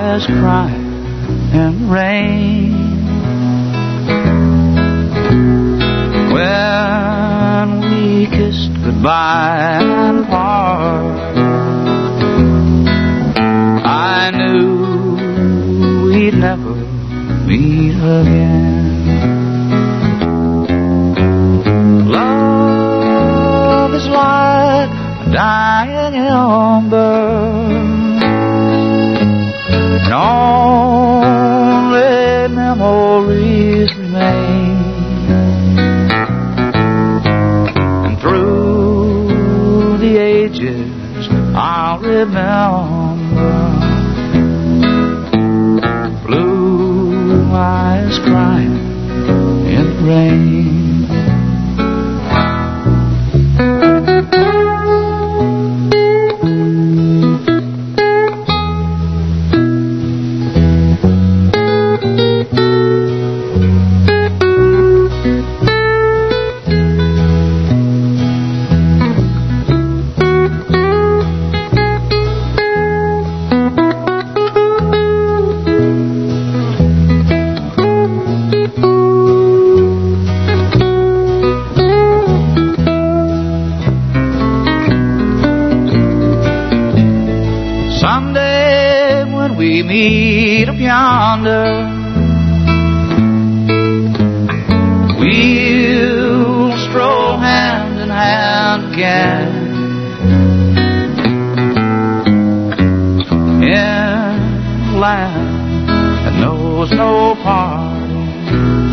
eyes crying in the rain. When we kissed goodbye and part, I knew we'd never meet again. Love is like a dying ember, and only memories remain. And through the ages I'll remember blue eyes crying in the rain. Someday when we meet up yonder, we'll stroll hand in hand again in a land that knows no parting.